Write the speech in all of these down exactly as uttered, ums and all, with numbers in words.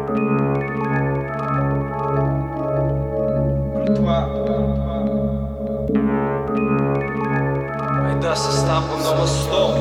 Айда со Стапом на восток.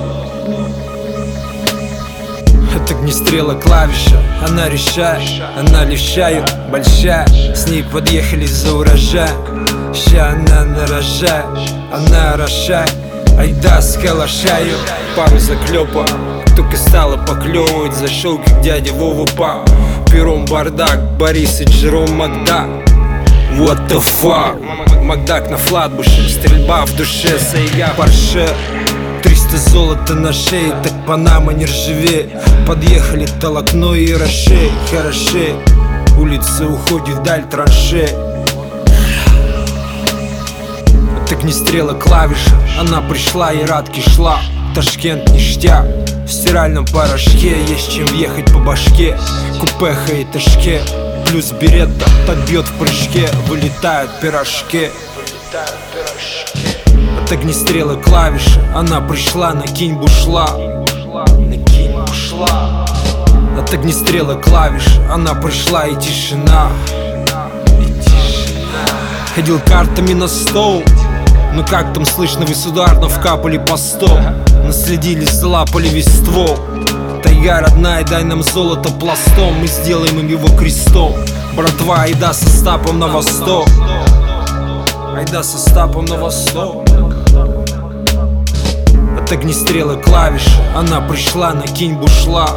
Это огнестрела клавиша, она решает, она лишает, большая. С ней подъехали за урожай. Ща она нарожает, она орошает. Айда с калашаю, пару заклепа. Только стала поклевывать, зашел как дядя Вова пап. Пером бардак, Борис и Джером Макдак. What the fuck? Макдак на флатбуше, стрельба в душе, Сайга Порше. Триста золота на шее, так Панама не ржавеет. Подъехали Толокно и Роше, хороши. Улица уходит вдаль траншей. От огнестрела клавиша, она пришла и радки шла. Ташкент ништяк, в стиральном порошке есть чем въехать по башке. Купеха и ташке, плюс беретта, так бьет в прыжке, вылетают пирожки. От огнестрела клавиша, она пришла, накинь бушла. Накинь бушла. От огнестрела клавиша, она пришла и тишина. И тишина. Ходил картами на стол. Ну как там слышно, вы с ударнов капали по сто. Наследились, залапали весь ствол. Тайга родная, дай нам золото пластом. Мы сделаем им его крестом. Братва, айда со Стапом на восток. Айда со Стапом на восток. От огнестрела клавиша, она пришла, накинь бушла.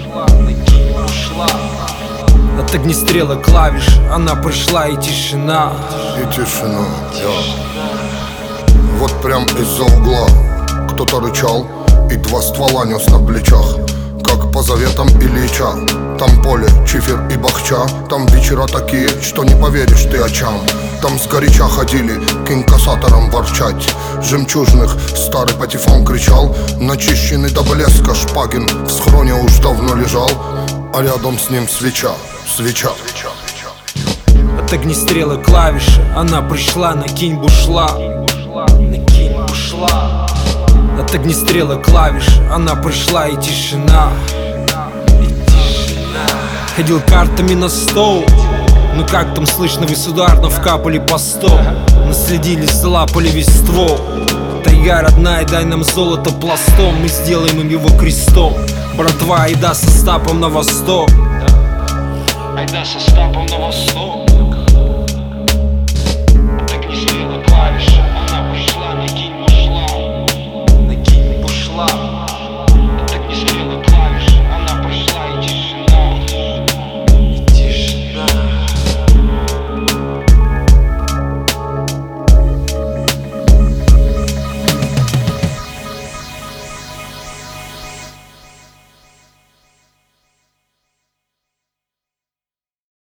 От огнестрела клавиша, она пришла и тишина. И тишина, я. Вот прям из-за угла кто-то рычал и два ствола нес на плечах, как по заветам Ильича. Там поле, чифер и бахча. Там вечера такие, что не поверишь ты очам. Там сгоряча ходили к инкассаторам ворчать. Жемчужных старый патефон кричал. Начищенный до блеска Шпагин в схроне уж давно лежал, а рядом с ним свеча, свеча. От огнестрела клавиша, она пришла, накинь бушла. Накинь бушла. От огнестрела клавиша, она пришла и тишина. И тишина. Ходил картами на стол. Ну как там слышно, вы с ударнов капали по сто. Наследились, залапали весь ствол. Тайга родная, дай нам золото пластом. Мы сделаем им его крестом. Братва, айда со Стапом на восток. Айда со Стапом на восток.